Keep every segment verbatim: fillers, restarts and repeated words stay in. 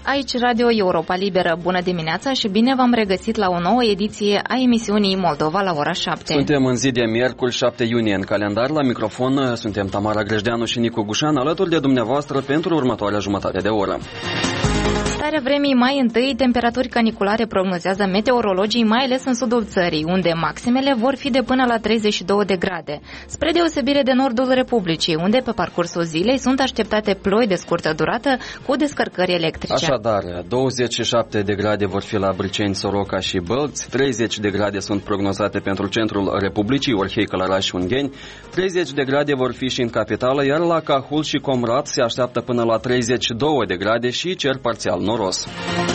Aici Radio Europa Liberă. Bună dimineața și bine v-am regăsit la o nouă ediție a emisiunii Moldova la ora șapte. Suntem în zi de miercuri, șapte iunie, în calendar. La microfon suntem Tamara Grejdeanu și Nicu Gușan, alături de dumneavoastră pentru următoarea jumătate de oră. Starea vremii mai întâi, temperaturi caniculare prognozează meteorologii, mai ales în sudul țării, unde maximele vor fi de până la treizeci și două de grade. Spre deosebire de nordul Republicii, unde pe parcursul zilei sunt așteptate ploi de scurtă durată cu descărcări electrice. Așadar, douăzeci și șapte de grade vor fi la Briceni, Soroca și Bălți, treizeci de grade sunt prognozate pentru centrul Republicii, Orhei, Călăraș și Ungheni, treizeci de grade vor fi și în capitală, iar la Cahul și Comrat se așteaptă până la treizeci și două de grade și cer parțial noros.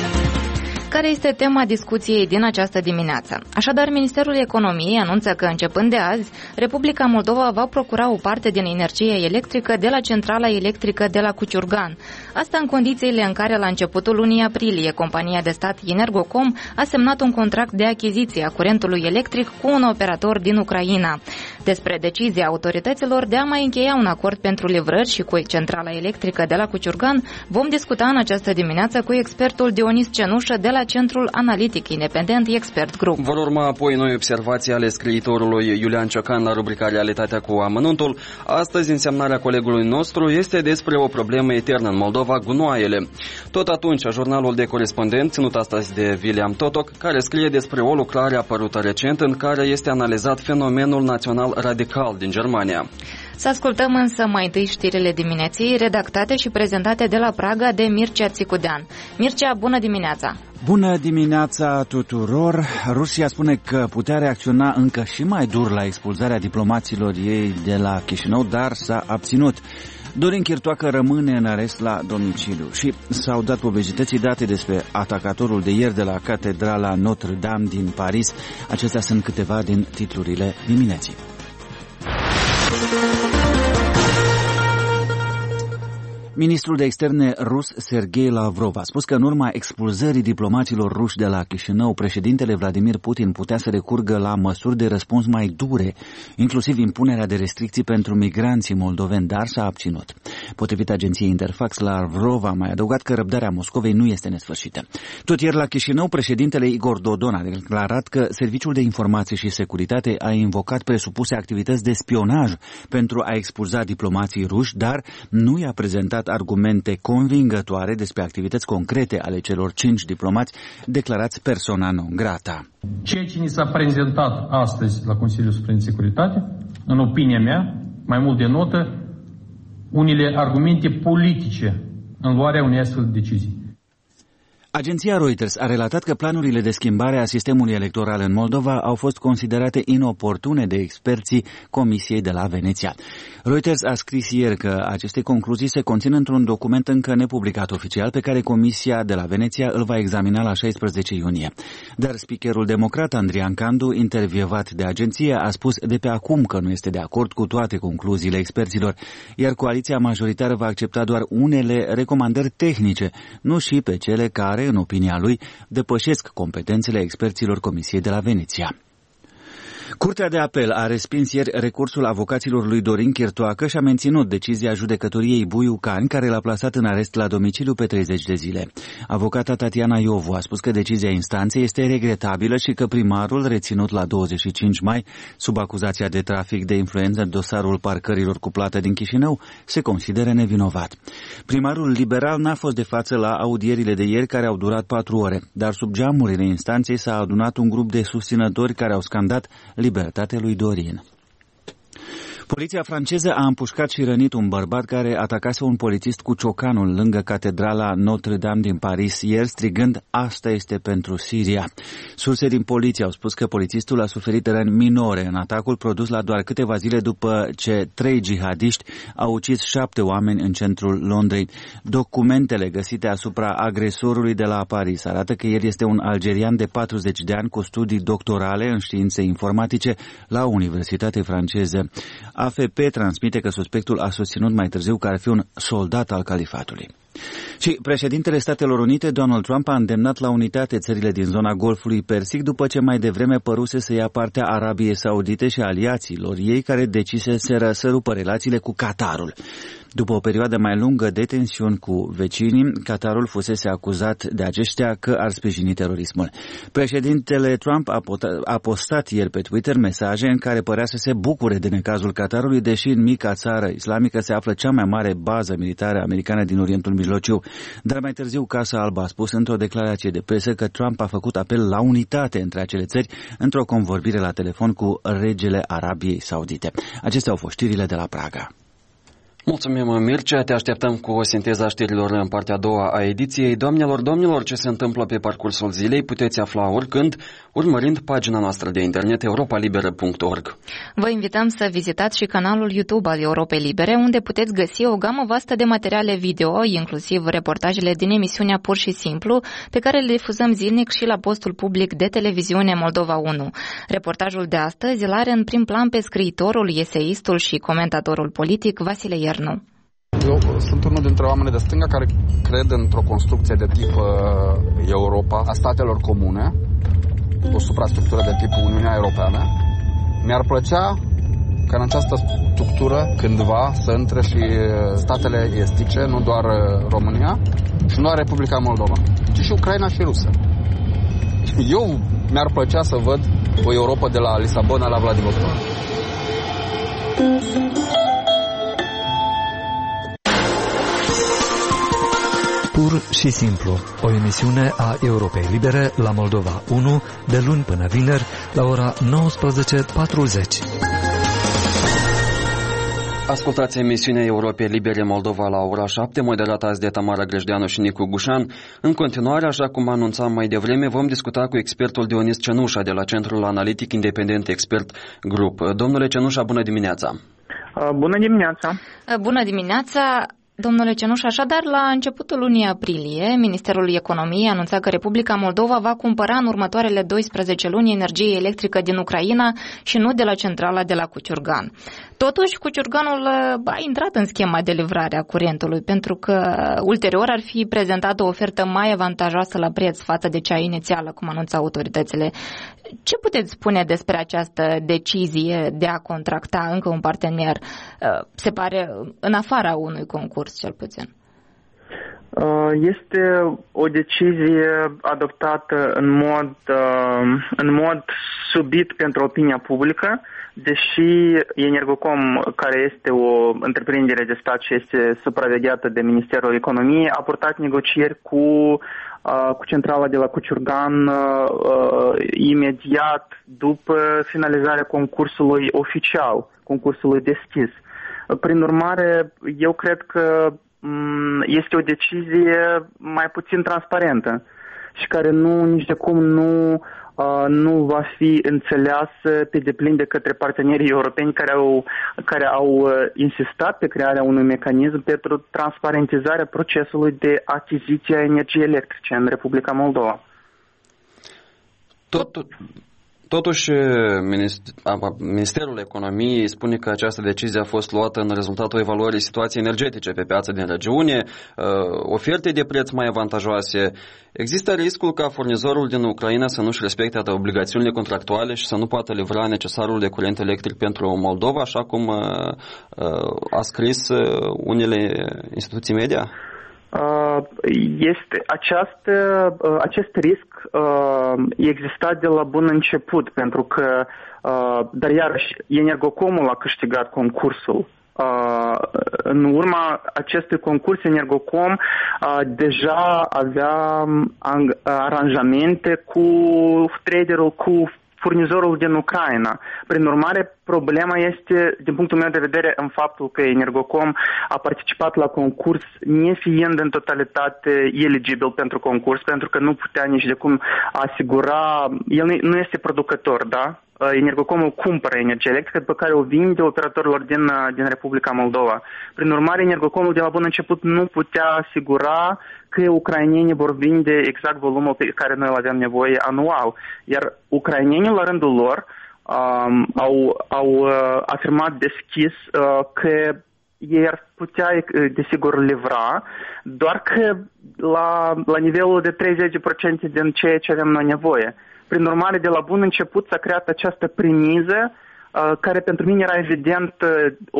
Care este tema discuției din această dimineață? Așadar, Ministerul Economiei anunță că începând de azi, Republica Moldova va procura o parte din energie electrică de la centrala electrică de la Cuciurgan. Asta în condițiile în care la începutul lunii aprilie compania de stat Energocom a semnat un contract de achiziție a curentului electric cu un operator din Ucraina. Despre decizia autorităților de a mai încheia un acord pentru livrări și cu centrala electrică de la Cuciurgan vom discuta în această dimineață cu expertul Dionis Cenușă de la Centrul Analitic Independent Expert Group. Vor urma apoi noi observații ale scriitorului Iulian Ciocan la rubrica Realitatea cu amănuntul. Astăzi, însemnarea colegului nostru este despre o problemă eternă în Moldova, gunoaiele. Tot atunci, jurnalul de corespondent, ținut astăzi de William Totoc, care scrie despre o lucrare apărută recent în care este analizat fenomenul național radical din Germania. Să ascultăm însă mai întâi știrile dimineții, redactate și prezentate de la Praga de Mircea Țicudean. Mircea, bună dimineața! Bună dimineața tuturor! Rusia spune că putea reacționa încă și mai dur la expulzarea diplomaților ei de la Chișinău, dar s-a abținut. Dorin Chirtoacă rămâne în arest la domiciliu și s-au dat publicității date despre atacatorul de ieri de la Catedrala Notre-Dame din Paris. Acestea sunt câteva din titlurile dimineții. Ministrul de externe rus Sergei Lavrov a spus că în urma expulzării diplomaților ruși de la Chișinău, președintele Vladimir Putin putea să recurgă la măsuri de răspuns mai dure, inclusiv impunerea de restricții pentru migranții moldoveni, dar s-a abținut. Potrivit agenției Interfax, Lavrov a mai adăugat că răbdarea Moscovei nu este nesfârșită. Tot ieri la Chișinău, președintele Igor Dodon a declarat că Serviciul de Informație și Securitate a invocat presupuse activități de spionaj pentru a expulza diplomații ruși, dar nu i-a prezentat argumente convingătoare despre activități concrete ale celor cinci diplomați declarați persona non grata. Ceea ce ni s-a prezentat astăzi la Consiliul Suprem de Securitate, în opinia mea, mai mult de notă, unele argumente politice în luarea unei astfel de decizii. Agenția Reuters a relatat că planurile de schimbare a sistemului electoral în Moldova au fost considerate inoportune de experții Comisiei de la Veneția. Reuters a scris ieri că aceste concluzii se conțin într-un document încă nepublicat oficial pe care Comisia de la Veneția îl va examina la șaisprezece iunie. Dar speakerul democrat Andrian Candu, intervievat de agenție, a spus de pe acum că nu este de acord cu toate concluziile experților, iar coaliția majoritară va accepta doar unele recomandări tehnice, nu și pe cele care, în opinia lui, depășesc competențele experților Comisiei de la Veneția. Curtea de apel a respins ieri recursul avocaților lui Dorin Chirtoacă și a menținut decizia judecătoriei Buiucani, care l-a plasat în arest la domiciliu pe treizeci de zile. Avocata Tatiana Iovu a spus că decizia instanței este regretabilă și că primarul, reținut la douăzeci și cinci mai, sub acuzația de trafic de influență în dosarul parcărilor cu plată din Chișinău, se consideră nevinovat. Primarul liberal n-a fost de față la audierile de ieri, care au durat patru ore, dar sub geamurile instanței s-a adunat un grup de susținători care au scandat libertate lui Dorin. Poliția franceză a împușcat și rănit un bărbat care atacase un polițist cu ciocanul lângă Catedrala Notre-Dame din Paris ieri, strigând "Asta este pentru Siria". Surse din poliție au spus că polițistul a suferit răni minore în atacul produs la doar câteva zile după ce trei jihadiști au ucis șapte oameni în centrul Londrei. Documentele găsite asupra agresorului de la Paris arată că el este un algerian de patruzeci de ani cu studii doctorale în științe informatice la o universitate franceză. A F P transmite că suspectul a susținut mai târziu că ar fi un soldat al califatului. Și președintele Statelor Unite, Donald Trump, a îndemnat la unitate țările din zona Golfului Persic după ce mai devreme păruse să ia partea Arabiei Saudite și aliaților ei care deciseseră să rupă relațiile cu Qatarul. După o perioadă mai lungă de tensiuni cu vecinii, Qatarul fusese acuzat de aceștia că ar sprijini terorismul. Președintele Trump a postat ieri pe Twitter mesaje în care părea să se bucure de necazul Qatarului, deși în mica țară islamică se află cea mai mare bază militară americană din Orientul Mijlociu. Dar mai târziu Casa Albă a spus într-o declarație de presă că Trump a făcut apel la unitate între acele țări într-o convorbire la telefon cu regele Arabiei Saudite. Acestea au fost știrile de la Praga. Mulțumim, Mircea. Te așteptăm cu o sinteză a știrilor în partea a doua a ediției. Doamnelor, domnilor, ce se întâmplă pe parcursul zilei puteți afla oricând, urmărind pagina noastră de internet europa liberă punct org. Vă invităm să vizitați și canalul YouTube al Europei Libere, unde puteți găsi o gamă vastă de materiale video, inclusiv reportajele din emisiunea Pur și Simplu, pe care le difuzăm zilnic și la postul public de televiziune Moldova unu. Reportajul de astăzi îl are în prim plan pe scriitorul, eseistul și comentatorul politic Vasile Iernu. Eu sunt unul dintre oamenii de stânga care cred într-o construcție de tip uh, Europa, a statelor comune, o suprastructură de tip Uniunea Europeană. Mi-ar plăcea ca în această structură cândva să intre și statele estice, nu doar România și nu doar Republica Moldova, ci și Ucraina și Rusia. Eu mi-ar plăcea să văd o Europa de la Lisabona la Vladivostok. Pur și simplu, o emisiune a Europei Libere la Moldova unu, de luni până vineri, la ora nouăsprezece patruzeci. Ascultați emisiunea Europei Libere Moldova la ora șapte, moderată azi de Tamara Grejdeanu și Nicu Gușan. În continuare, așa cum anunțam mai devreme, vom discuta cu expertul Dionis Cenușa de la Centrul Analitic Independent Expert Group. Domnule Cenușa, bună dimineața! Bună dimineața! Bună dimineața! Domnule Cenuș, așadar, la începutul lunii aprilie, Ministerul Economiei anunța că Republica Moldova va cumpăra în următoarele douăsprezece luni energie electrică din Ucraina și nu de la centrala de la Cuciurgan. Totuși, Cuciurganul a intrat în schema de livrare a curentului, pentru că ulterior ar fi prezentată o ofertă mai avantajoasă la preț față de cea inițială, cum anunța autoritățile. Ce puteți spune despre această decizie de a contracta încă un partener, se pare, în afara unui concurs, cel puțin? Este o decizie adoptată în mod, în mod subit pentru opinia publică, deși Energocom, care este o întreprindere de stat și este supravegheată de Ministerul Economiei, a purtat negocieri cu, cu centrala de la Cuciurgan imediat după finalizarea concursului oficial, concursului deschis. Prin urmare, eu cred că este o decizie mai puțin transparentă și care nu, nici de cum nu, uh, nu va fi înțeleasă pe deplin de către partenerii europeni care au, care au uh, insistat pe crearea unui mecanism pentru transparentizarea procesului de achiziție a energiei electrice în Republica Moldova. Tot, tot. Totuși, Ministerul Economiei spune că această decizie a fost luată în rezultatul evaluării situației energetice pe piața din regiune, oferte de preț mai avantajoase. Există riscul ca furnizorul din Ucraina să nu-și respecte obligațiunile contractuale și să nu poată livra necesarul de curent electric pentru Moldova, așa cum a scris unele instituții media? Este această, acest risc exista de la bun început, pentru că, dar iarăși, Energocomul a câștigat concursul. În urma acestui concurs, Energocom deja avea aranjamente cu traderul, cu furnizorul din Ucraina. Prin urmare, problema este, din punctul meu de vedere, în faptul că Energocom a participat la concurs nefiind în totalitate eligibil pentru concurs, pentru că nu putea nici de cum asigura, el nu este producător, da? Energocomul cumpără energie electrică pe care o vinde operatorilor din, din Republica Moldova. Prin urmare, Energocomul de la bun început nu putea asigura că ucrainenii vor vinde exact volumul pe care noi îl avem nevoie anual. Iar ucrainenii, la rândul lor, um, au, au uh, afirmat deschis uh, că ei ar putea, desigur, livra, doar că la, la nivelul de treizeci la sută din ceea ce avem noi nevoie. Prin urmare, de la bun început s-a creat această premiză uh, care pentru mine era evident uh, o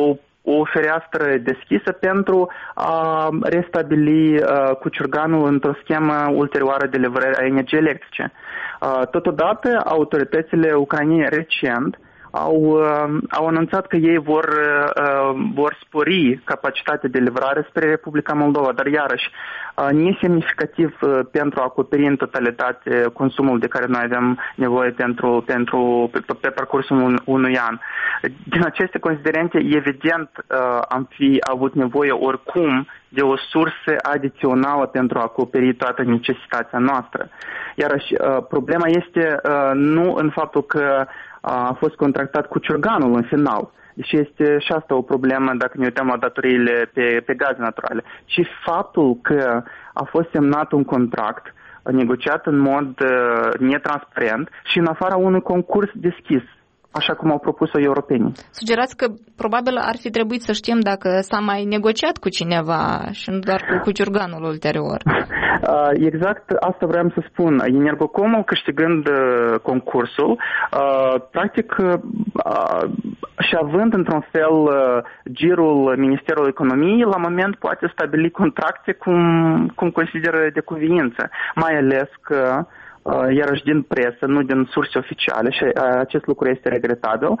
o fereastră deschisă pentru a restabili uh, Cuciurganul într-o schemă ulterioară de livrare a energiei electrice. Uh, totodată, autoritățile ucrainene recent au, uh, au anunțat că ei vor, uh, vor spori capacitatea de livrare spre Republica Moldova, dar iarăși uh, nesemnificativ uh, pentru a acoperi în totalitate consumul de care noi avem nevoie pentru, pentru, pe, pe parcursul un, unui an. Din aceste considerente, evident, uh, am fi avut nevoie oricum de o sursă adițională pentru a acoperi toată necesitatea noastră. Iarăși, uh, problema este uh, nu în faptul că a fost contractat Cuciurganul în final, deși este și asta o problemă dacă ne uităm la datoriile pe, pe gaze naturale, ci faptul că a fost semnat un contract negociat în mod uh, netransparent și în afara unui concurs deschis, așa cum au propus-o europenii. Sugerați că probabil ar fi trebuit să știm dacă s-a mai negociat cu cineva și nu doar cu Cuciurganul ulterior. Exact asta vreau să spun. Energocomul, câștigând concursul, practic și având într-un fel girul Ministerului Economiei, la moment poate stabili contracte cum, cum consideră de cuviință, mai ales că iarăși din presă, nu din surse oficiale, și acest lucru este regretabil.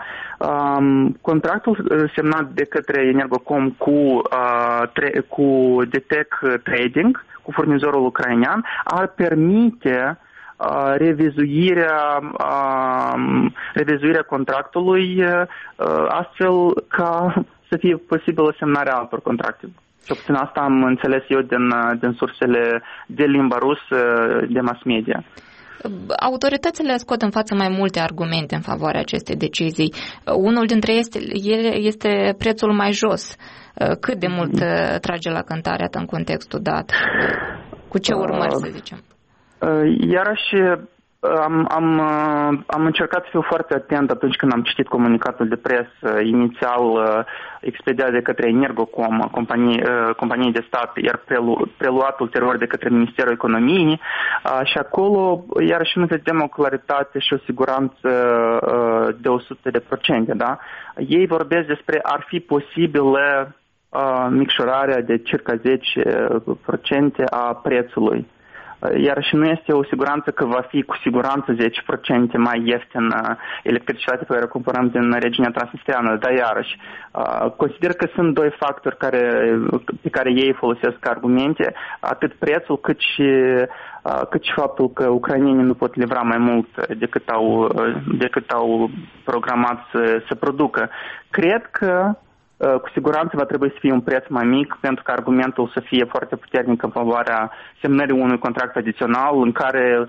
Contractul semnat de către Energocom cu, cu D T E C Trading, cu furnizorul ucrainean, ar permite revizuirea, revizuirea contractului astfel ca să fie posibilă semnarea altor contracte. Și puțin asta am înțeles eu din, din sursele de limba rusă, de mass media. Autoritățile scot în față mai multe argumente în favoarea acestei decizii. Unul dintre ele este prețul mai jos. Cât de mult trage la cântare în contextul dat? Cu ce urmări, să zicem? Iarăși, Am, am, am încercat să fiu foarte atent atunci când am citit comunicatul de presă inițial expediat de către Energocom, companie, companie de stat, iar prelu, preluat ulterior de către Ministerul Economiei, și acolo iarăși nu vedem o claritate și o siguranță de o sută la sută. Da? Ei vorbesc despre ar fi posibilă micșorarea de circa zece la sută a prețului. Iar și nu este o siguranță că va fi cu siguranță zece la sută mai ieftină electricitatea pe care o cumpărăm din regiunea transnistreană, dar iarăși consider că sunt doi factori care, pe care ei folosesc ca argumente, atât prețul cât și, cât și faptul că ucrainenii nu pot livra mai mult decât au, decât au programat să, să producă. Cred că cu siguranță va trebui să fie un preț mai mic pentru că argumentul să fie foarte puternic în favoarea semnării unui contract adițional în care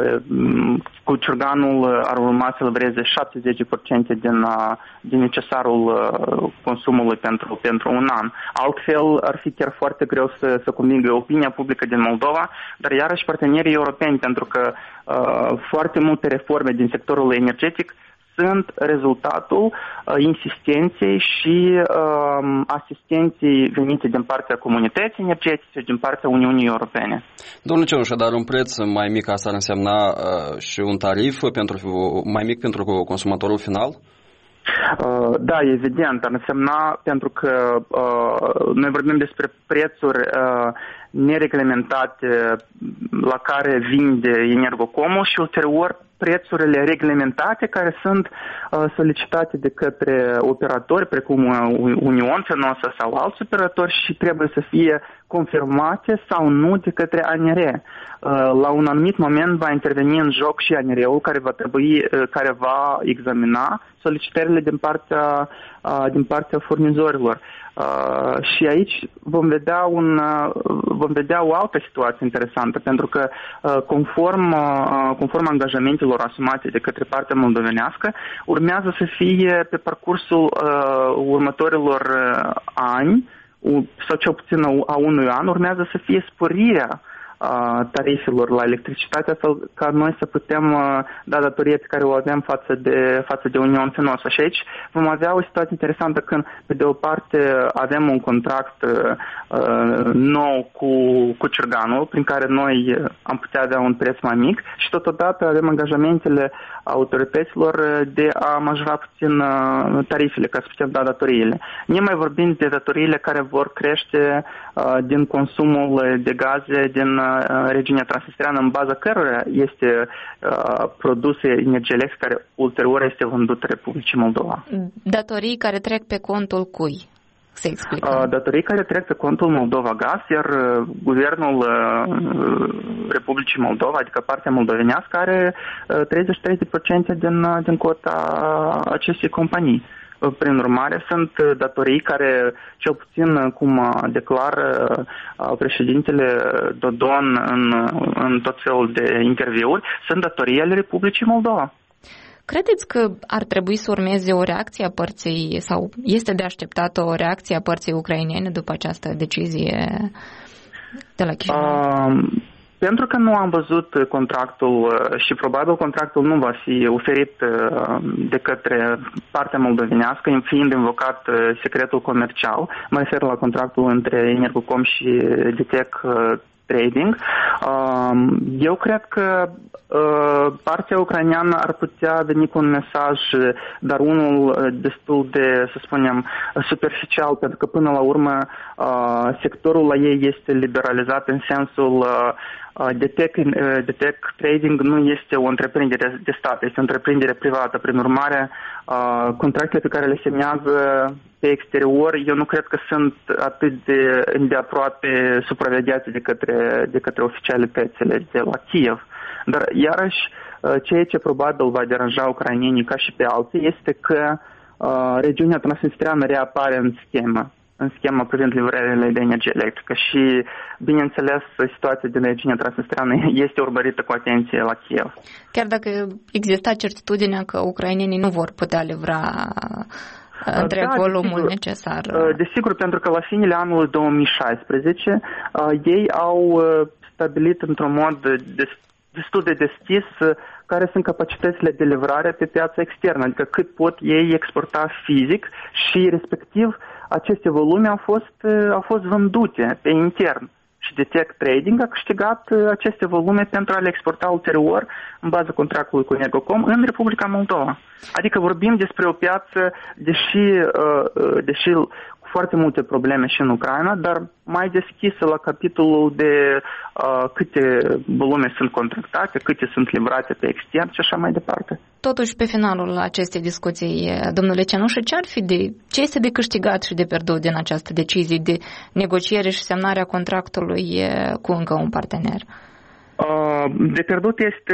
Cuciurganul ar urma să livreze șaptezeci la sută din, din necesarul consumului pentru, pentru un an. Altfel ar fi chiar foarte greu să, să convingă opinia publică din Moldova, dar iarăși partenerii europeni, pentru că uh, foarte multe reforme din sectorul energetic sunt rezultatul uh, insistenței și uh, asistenței venite din partea comunității energetice și din partea Uniunii Europene. Domnul Cenușă, dar un preț mai mic asta ar însemna uh, și un tarif pentru, mai mic pentru consumatorul final? Uh, da, evident, ar însemna pentru că uh, noi vorbim despre prețuri uh, nereglementate la care vinde Energocomul și ulterior prețurile reglementate care sunt uh, solicitate de către operatori precum Union, Fenosa sau alți operatori și trebuie să fie confirmate sau nu de către A N R. Uh, la un anumit moment va interveni în joc și A N R-ul care va trebui, uh, care va examina solicitările din partea, uh, din partea furnizorilor. Uh, și aici vom vedea, un, uh, vom vedea o altă situație interesantă, pentru că uh, conform, uh, conform angajamentelor asumate de către partea moldovenească, urmează să fie pe parcursul uh, următorilor uh, ani, sau cel puțin a unui an, urmează să fie sporirea tarifelor la electricitate, astfel ca noi să putem da datoria pe care o avem față de, față de Uniunea Fenoasă. Și aici vom avea o situație interesantă când, pe de o parte, avem un contract uh, nou cu, cu Cerganul, prin care noi am putea avea un preț mai mic și totodată avem angajamentele autorităților de a majora puțin uh, tarifele, ca să putem da datoriile. Nu mai vorbim de datoriile care vor crește uh, din consumul de gaze din uh, regiunea transnistreană, în baza cărora este uh, produsă energie electrică care ulterior este vândută Republicii Moldova. Datorii care trec pe contul cui? Se explică. Datorii care trec pe contul Moldova Gaz, iar guvernul Republicii Moldova, adică partea moldovenească, are treizeci și trei la sută din, din cota acestei companii. Prin urmare, sunt datorii care, cel puțin cum declară președintele Dodon în, în tot felul de interviuri, sunt datorii ale Republicii Moldova. Credeți că ar trebui să urmeze o reacție a părții sau este de așteptat o reacție a părții ucrainene după această decizie de la Chișinău? Uh, pentru că nu am văzut contractul și probabil contractul nu va fi oferit de către partea moldovenească, fiind invocat secretul comercial, mă refer la contractul între Energocom și D T E C Trading. Eu cred că partea ucraineană ar putea veni cu un mesaj, dar unul destul de, să spunem, superficial, pentru că până la urmă sectorul la ei este liberalizat în sensul D T E C Trading nu este o întreprindere de stat, este o întreprindere privată. Prin urmare, contractele pe care le semnează pe exterior, eu nu cred că sunt atât de îndeaproape supravegheate de către, de către oficialitățile de la Kiev. Dar, iarăși, ceea ce probabil va deranja ucrainenii ca și pe alții este că uh, regiunea transnistreană reapare în schemă, în schema privind livrările de energie electrică și, bineînțeles, situația din regiunea transnistreană este urmărită cu atenție la Kiev. Chiar dacă exista certitudinea că ucrainenii nu vor putea livra întreg da, volumul desigur, necesar. Desigur, pentru că la finele anului două mii șaisprezece ei au stabilit într-un mod destul de deschis care sunt capacitățile de livrare pe piața externă, adică cât pot ei exporta fizic și respectiv aceste volume au fost, au fost vândute pe intern. Și D T E C Trading a câștigat aceste volume pentru a le exporta ulterior în baza contractului cu Energocom în Republica Moldova. Adică vorbim despre o piață, deși, deși cu foarte multe probleme și în Ucraina, dar mai deschisă la capitolul de uh, câte volume sunt contractate, câte sunt livrate pe extern și așa mai departe. Totuși, pe finalul acestei discuții, domnule Cenușă, ce ar fi de, ce este de câștigat și de pierdut din această decizie de negociere și semnarea contractului cu încă un partener? De pierdut este,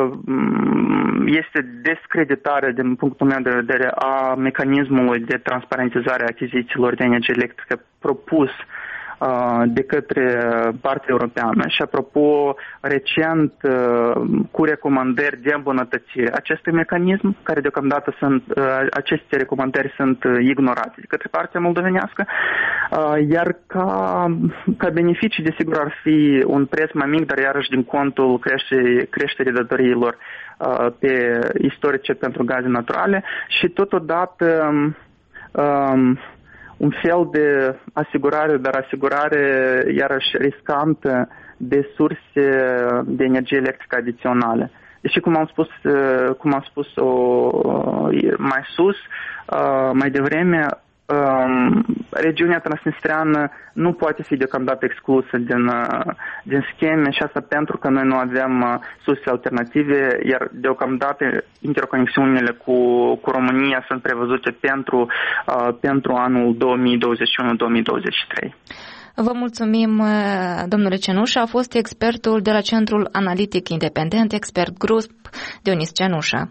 este descreditarea, din punctul meu de vedere, a mecanismului de transparentizare a achizițiilor de energie electrică propus de către partea europeană și, apropo, recent cu recomandări de îmbunătățire acestui mecanism, care deocamdată sunt, aceste recomandări sunt ignorate de către partea moldovenească, iar ca, ca beneficii, desigur, ar fi un preț mai mic, dar iarăși din contul creșterii, creșterii datoriilor pe istorice pentru gaze naturale și totodată um, un fel de asigurare, dar asigurare iarăși riscantă de surse de energie electrică adiționale. Deși, cum am spus, cum am spus mai sus, mai devreme, regiunea transnistreană nu poate fi deocamdată exclusă din, din scheme și asta pentru că noi nu avem surse alternative, iar deocamdată interconexiunile cu, cu România sunt prevăzute pentru, pentru anul două mii douăzeci și unu două mii douăzeci și trei. Vă mulțumim, domnule Cenușă. A fost expertul de la Centrul Analitic Independent, expert grup Dionis Cenușă.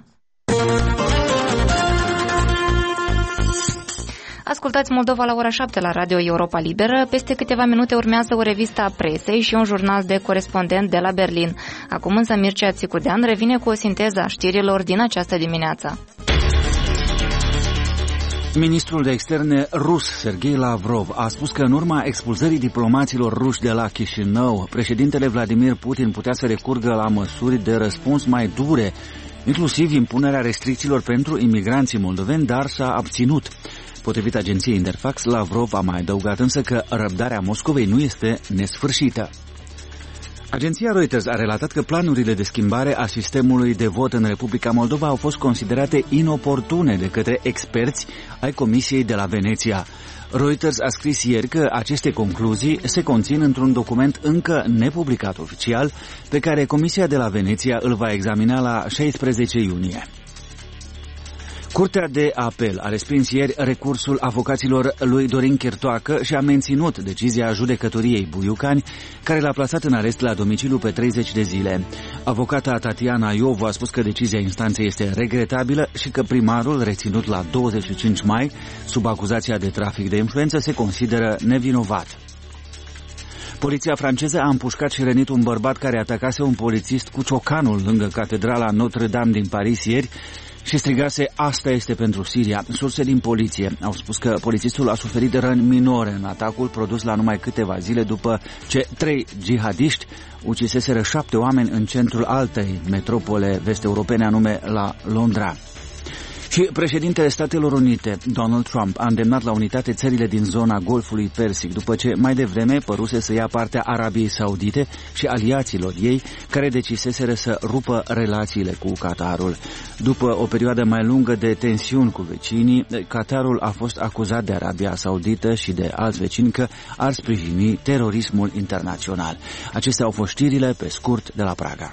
Ascultați Moldova la ora șapte la Radio Europa Liberă. Peste câteva minute urmează o revistă a presei și un jurnal de corespondent de la Berlin. Acum însă Mircea Țicudean revine cu o sinteză a știrilor din această dimineață. Ministrul de externe rus, Sergei Lavrov, a spus că în urma expulzării diplomaților ruși de la Chișinău, președintele Vladimir Putin putea să recurgă la măsuri de răspuns mai dure, inclusiv impunerea restricțiilor pentru imigranții moldoveni, dar s-a abținut. Potrivit agenției Interfax, Lavrov a mai adăugat însă că răbdarea Moscovei nu este nesfârșită. Agenția Reuters a relatat că planurile de schimbare a sistemului de vot în Republica Moldova au fost considerate inoportune de către experți ai Comisiei de la Veneția. Reuters a scris ieri că aceste concluzii se conțin într-un document încă nepublicat oficial, pe care Comisia de la Veneția îl va examina la șaisprezece iunie. Curtea de apel a respins ieri recursul avocaților lui Dorin Chirtoacă și a menținut decizia judecătoriei Buiucani, care l-a plasat în arest la domiciliu pe treizeci de zile. Avocata Tatiana Iovu a spus că decizia instanței este regretabilă și că primarul, reținut la douăzeci și cinci mai, sub acuzația de trafic de influență, se consideră nevinovat. Poliția franceză a împușcat și rănit un bărbat care atacase un polițist cu ciocanul lângă catedrala Notre-Dame din Paris ieri și strigase: "Asta este pentru Siria." Surse din poliție au spus că polițistul a suferit răni minore în atacul produs la numai câteva zile după ce trei jihadiști uciseseră șapte oameni în centrul altei metropole vest-europene, anume la Londra. Și președintele Statelor Unite, Donald Trump, a îndemnat la unitate țările din zona Golfului Persic, după ce mai devreme păruse să ia partea Arabiei Saudite și aliaților ei, care deciseseră să rupă relațiile cu Qatarul. După o perioadă mai lungă de tensiuni cu vecinii, Qatarul a fost acuzat de Arabia Saudită și de alți vecini că ar sprijini terorismul internațional. Acestea au fost știrile pe scurt de la Praga.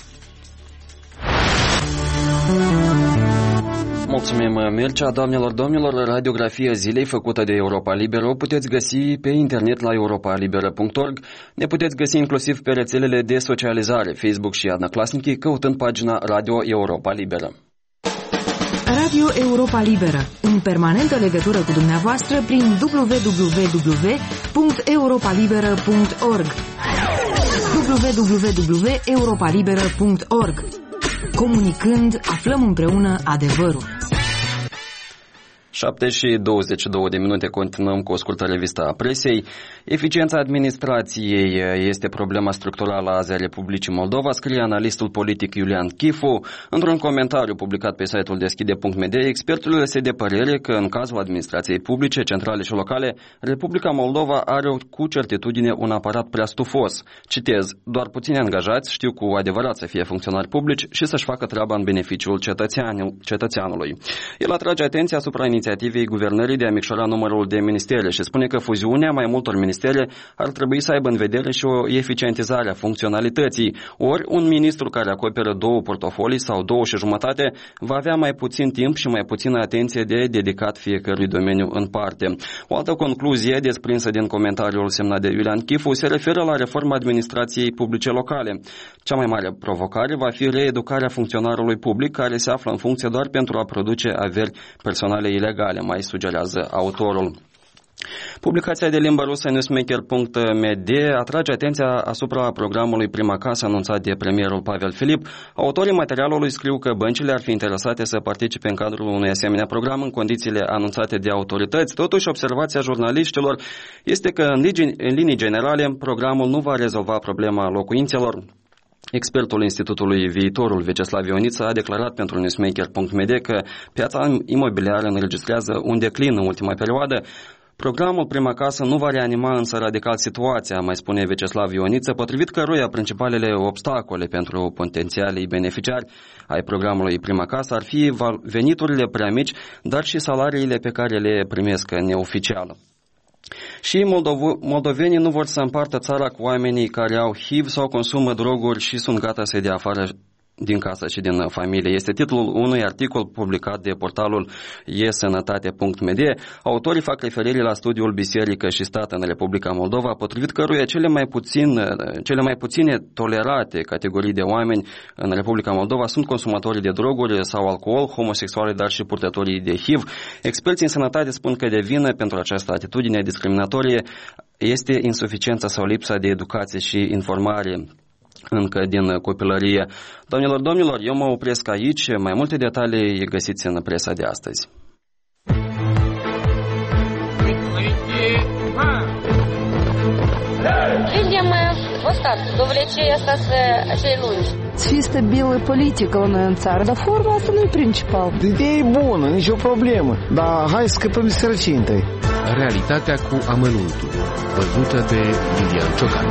Mulțumim, Mircea. Doamnelor, domnilor, radiografia zilei făcută de Europa Liberă o puteți găsi pe internet la europa liberă punct org. Ne puteți găsi inclusiv pe rețelele de socializare, Facebook și Adnăclasnici, căutând pagina Radio Europa Liberă. Radio Europa Liberă, în permanentă legătură cu dumneavoastră prin w w w punct europa liberă punct org. w w w punct europa liberă punct org. Comunicând, aflăm împreună adevărul. șapte și douăzeci și două de minute, continuăm cu o scurtă revistă a presei. Eficiența administrației este problema structurală a Republicii Moldova, scrie analistul politic Iulian Chifu. Într-un comentariu publicat pe site-ul deschide punct m d, expertul este de părere că în cazul administrației publice, centrale și locale, Republica Moldova are cu certitudine un aparat prea stufos. Citez: doar puțini angajați știu cu adevărat să fie funcționari publici și să-și facă treaba în beneficiul cetățeanului. El atrage atenția asupra inițiativei inițiativei guvernării de a micșora numărul de ministere și spune că fuziunea mai multor ministere ar trebui să aibă în vedere și o eficientizare a funcționalității. Ori un ministru care acoperă două portofolii sau două și jumătate va avea mai puțin timp și mai puțină atenție de dedicat fiecărui domeniu în parte. O altă concluzie desprinsă din comentariul semnat de Iulian Chifu se referă la reforma administrației publice locale. Cea mai mare provocare va fi reeducarea funcționarului public care se află în funcție doar pentru a produce averi personale ilegale, mai sugerează autorul. Publicația de limbă rusă newsmaker punct m d atrage atenția asupra programului Prima Casă anunțat de premierul Pavel Filip. Autorii materialului scriu că băncile ar fi interesate să participe în cadrul unui asemenea program în condițiile anunțate de autorități. Totuși, observația jurnaliștilor este că în linii, în linii generale programul nu va rezolva problema locuințelor. Expertul Institutului Viitorul, Veceslav Ioniță, a declarat pentru newsmaker punct m d că piața imobiliară înregistrează un declin în ultima perioadă. Programul Prima Casă nu va reanima însă radical situația, mai spune Veceslav Ioniță, potrivit căruia principalele obstacole pentru potențialii beneficiari ai programului Prima Casă ar fi veniturile prea mici, dar și salariile pe care le primesc neoficial. Și moldovo- moldovenii nu vor să împartă țara cu oamenii care au H I V sau consumă droguri și sunt gata să-i dea afară din casă și din familie. Este titlul unui articol publicat de portalul e sănătate punct m d. Autorii fac referire la studiul Biserică și Stat în Republica Moldova, potrivit căruia cele mai, puțin, cele mai puține tolerate categorii de oameni în Republica Moldova sunt consumatorii de droguri sau alcool, homosexuali, dar și purtătorii de H I V. Experții în sănătate spun că de vină pentru această atitudine discriminatorie este insuficiența sau lipsa de educație și informare încă din copilărie. Doamnelor, domnilor, eu mă opresc aici. Mai multe detalii găsiți în presa de astăzi. stat. Довлече asta să acei lungi. Să fie stabilă politică la noi în țară, dar forma asta nu e principal. Ideea e bună, nicio problemă, dar hai să scăpăm de sărăcie întâi. Realitatea cu amănuntul, văzută de Iulian Ciocan.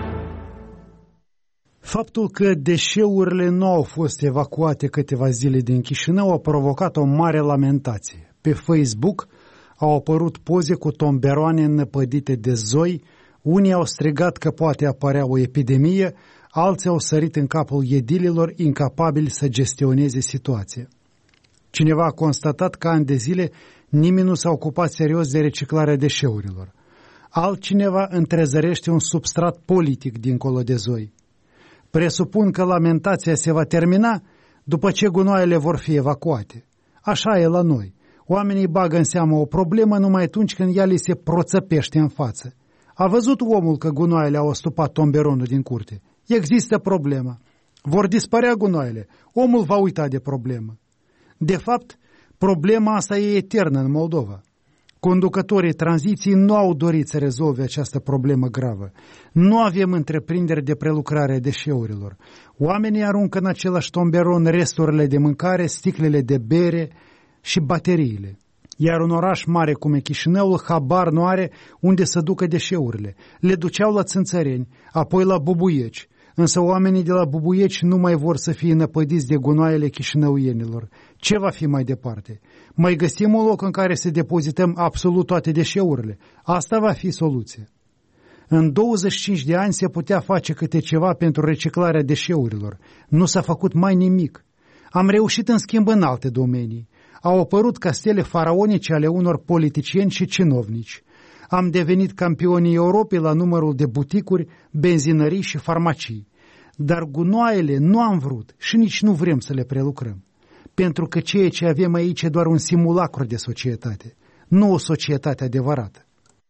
Faptul că deșeurile nu au fost evacuate câteva zile din Chișinău a provocat o mare lamentație. Pe Facebook au apărut poze cu tomberoane înnăpădite de zoi, unii au strigat că poate apărea o epidemie, alții au sărit în capul edililor incapabili să gestioneze situația. Cineva a constatat că ani de zile nimeni nu s-a ocupat serios de reciclarea deșeurilor. Altcineva întrezărește un substrat politic dincolo de zoi. Presupun că lamentația se va termina după ce gunoaiele vor fi evacuate. Așa e la noi. Oamenii bagă în seamă o problemă numai atunci când ea li se proțăpește în față. A văzut omul că gunoaiele au astupat tomberonul din curte. Există problema. Vor dispărea gunoaiele. Omul va uita de problemă. De fapt, problema asta e eternă în Moldova. Conducătorii tranziției nu au dorit să rezolve această problemă gravă. Nu avem întreprinderi de prelucrare a deșeurilor. Oamenii aruncă în același tomberon resturile de mâncare, sticlele de bere și bateriile. Iar un oraș mare cum e Chișinăul habar nu are unde să ducă deșeurile. Le duceau la Țânțăreni, apoi la Bubuieci. Însă oamenii de la Bubuieci nu mai vor să fie năpădiți de gunoaiele chișinăuienilor. Ce va fi mai departe? Mai găsim un loc în care să depozităm absolut toate deșeurile? Asta va fi soluția. În douăzeci și cinci de ani se putea face câte ceva pentru reciclarea deșeurilor. Nu s-a făcut mai nimic. Am reușit în schimb în alte domenii. Au apărut castele faraonice ale unor politicieni și cinovnici. Am devenit campionii Europei la numărul de buticuri, benzinării și farmacii. Dar gunoaiele nu am vrut și nici nu vrem să le prelucrăm. Pentru că ceea ce avem aici e doar un simulacru de societate, nu o societate adevărată.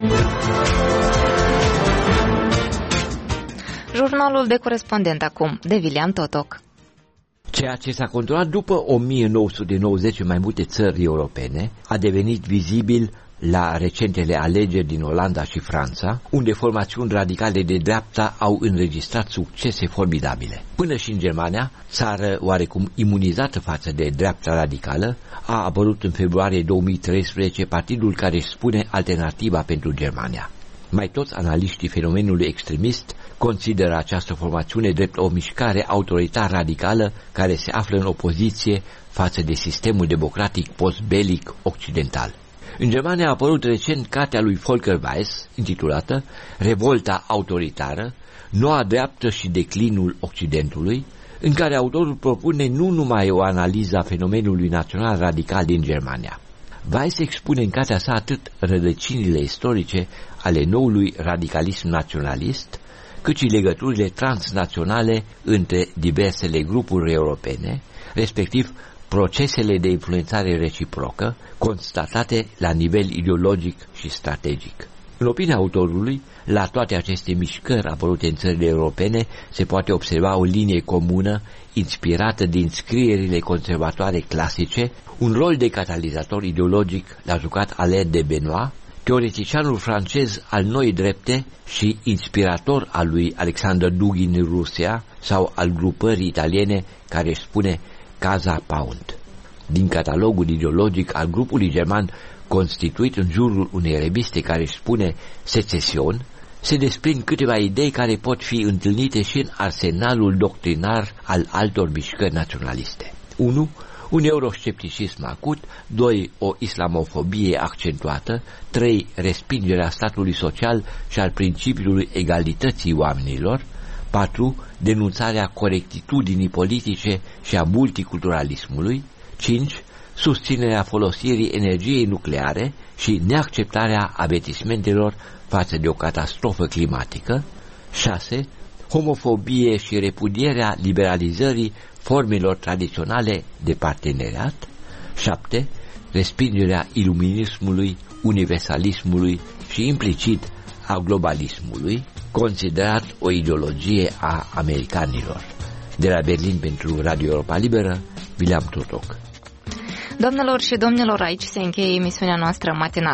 Jurnalul de corespondent acum, de Vilian Totoc. Ceea ce s-a controlat după o mie nouă sute nouăzeci în mai multe țări europene a devenit vizibil la recentele alegeri din Olanda și Franța, unde formațiuni radicale de dreapta au înregistrat succese formidabile. Până și în Germania, țară oarecum imunizată față de dreapta radicală, a apărut în februarie două mii treisprezece partidul care își spune Alternativa pentru Germania. Mai toți analiștii fenomenului extremist consideră această formațiune drept o mișcare autoritar radicală care se află în opoziție față de sistemul democratic post-belic occidental. În Germania a apărut recent cartea lui Volker Weiss, intitulată Revolta autoritară, noua dreaptă și declinul Occidentului, în care autorul propune nu numai o analiză a fenomenului național radical din Germania. Weiss expune în cartea sa atât rădăcinile istorice ale noului radicalism naționalist, cât și legăturile transnaționale între diversele grupuri europene, respectiv procesele de influențare reciprocă constatate la nivel ideologic și strategic. În opinia autorului, la toate aceste mișcări apărute în țările europene se poate observa o linie comună inspirată din scrierile conservatoare clasice, un rol de catalizator ideologic l-a jucat Alain de Benoist, teoreticianul francez al noii drepte și inspirator al lui Alexander Dugin în Rusia sau al grupării italiene care își spune Casa Pound. Din catalogul ideologic al grupului german constituit în jurul unei reviste care își spune Secesion, se desprind câteva idei care pot fi întâlnite și în arsenalul doctrinar al altor mișcări naționaliste. unu. Un euroscepticism acut, doi. O islamofobie accentuată, trei. Respingerea statului social și al principiului egalității oamenilor, patru. Denunțarea corectitudinii politice și a multiculturalismului, cinci. Susținerea folosirii energiei nucleare și neacceptarea avertismentelor față de o catastrofă climatică, șase. Homofobie și repudierea liberalizării formelor tradiționale de parteneriat, șapte. Respingerea iluminismului, universalismului și implicit a globalismului, considerat o ideologie a americanilor. De la Berlin pentru Radio Europa Liberă, Viliam Totoc. Doamnelor și domnilor, aici se încheie emisiunea noastră matinală.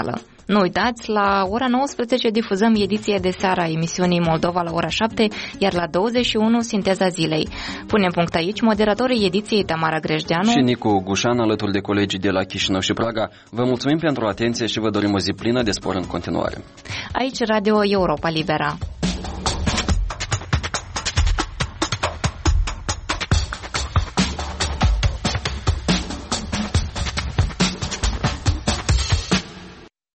Nu uitați, la ora nouăsprezece difuzăm ediție de seară a emisiunii Moldova la ora șapte, iar la douăzeci și unu Sinteza zilei. Punem punct aici. Moderatorii ediției Tamara Grejdeanu și Nicu Gușan, alături de colegii de la Chișinău și Praga. Vă mulțumim pentru atenție și vă dorim o zi plină de spor în continuare. Aici Radio Europa Libera.